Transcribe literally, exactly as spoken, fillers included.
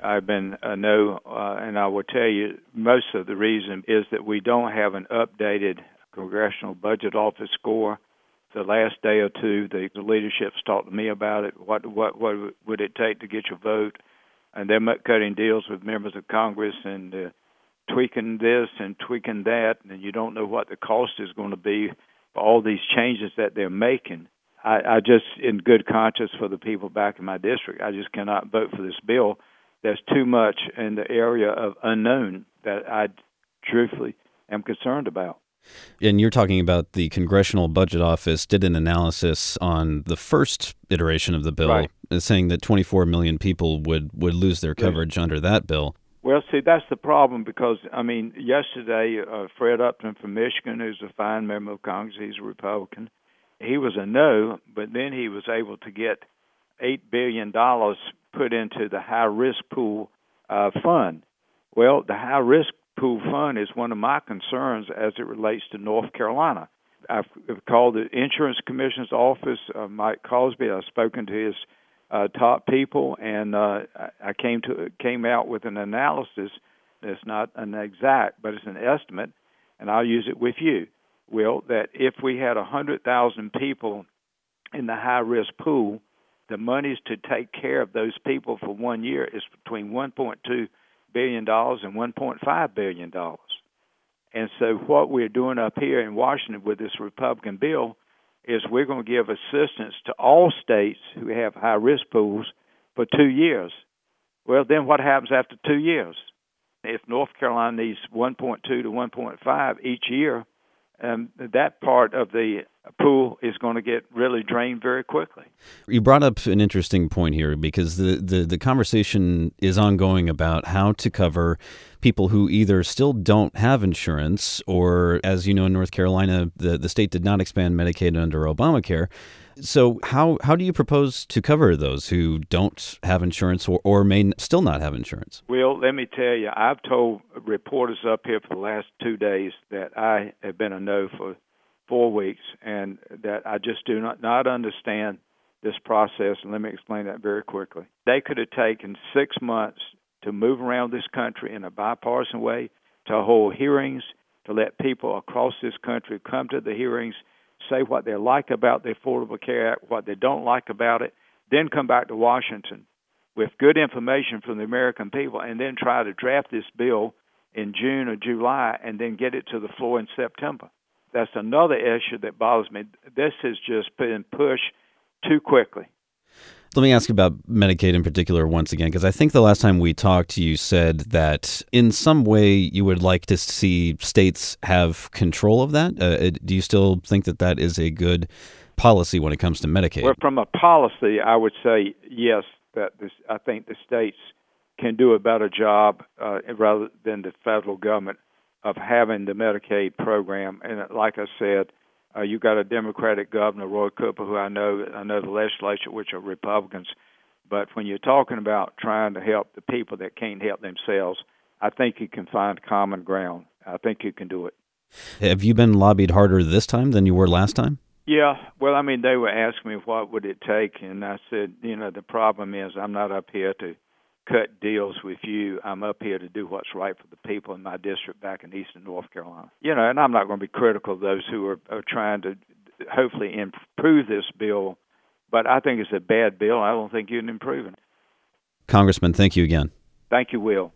I've been a no, uh, and I will tell you most of the reason is that we don't have an updated Congressional Budget Office score. The last day or two, the, the leadership's talked to me about it. What what what would it take to get your vote? And they're cutting deals with members of Congress and uh, tweaking this and tweaking that, and you don't know what the cost is going to be for all these changes that they're making. I, I just, in good conscience for the people back in my district, I just cannot vote for this bill. There's too much in the area of unknown that I truthfully am concerned about. And you're talking about the Congressional Budget Office did an analysis on the first iteration of the bill, right, saying that twenty-four million people would, would lose their coverage yes. under that bill. Well, see, that's the problem because, I mean, yesterday, uh, Fred Upton from Michigan, who's a fine member of Congress, he's a Republican, he was a no, but then he was able to get eight billion dollars put into the high-risk pool uh, fund. Well, the high-risk pool fund is one of my concerns as it relates to North Carolina. I've called the Insurance Commissioner's office, uh, Mike Cosby. I've spoken to his uh, top people, and uh, I came to came out with an analysis that's not an exact, but it's an estimate, and I'll use it with you, Will, that if we had one hundred thousand people in the high-risk pool, the monies to take care of those people for one year is between one point two billion dollars and one point five billion dollars. And so what we're doing up here in Washington with this Republican bill is we're going to give assistance to all states who have high-risk pools for two years. Well, then what happens after two years? If North Carolina needs one point two to one point five each year, um, that part of the pool is going to get really drained very quickly. You brought up an interesting point here because the, the, the conversation is ongoing about how to cover people who either still don't have insurance or, as you know, in North Carolina, the, the state did not expand Medicaid under Obamacare. So how how do you propose to cover those who don't have insurance or, or may still not have insurance? Well, let me tell you, I've told reporters up here for the last two days that I have been a no for four weeks and that I just do not, not understand this process, and let me explain that very quickly. They could have taken six months to move around this country in a bipartisan way, to hold hearings, to let people across this country come to the hearings, say what they like about the Affordable Care Act, what they don't like about it, then come back to Washington with good information from the American people, and then try to draft this bill in June or July and then get it to the floor in September. That's another issue that bothers me. This has just been pushed too quickly. Let me ask about Medicaid in particular once again, because I think the last time we talked, you said that in some way you would like to see states have control of that. Uh, do you still think that that is a good policy when it comes to Medicaid? Well, from a policy, I would say yes, that this, I think the states can do a better job uh, rather than the federal government of having the Medicaid program. And like I said, Uh, you got a Democratic governor, Roy Cooper, who I know, I know the legislature, which are Republicans. But when you're talking about trying to help the people that can't help themselves, I think you can find common ground. I think you can do it. Have you been lobbied harder this time than you were last time? Yeah. Well, I mean, they were asking me what would it take, and I said, you know, the problem is I'm not up here to cut deals with you. I'm up here to do what's right for the people in my district back in eastern North Carolina. You know, and I'm not going to be critical of those who are, are trying to hopefully improve this bill, but I think it's a bad bill. I don't think you can improve it. Congressman, thank you again. Thank you, Will.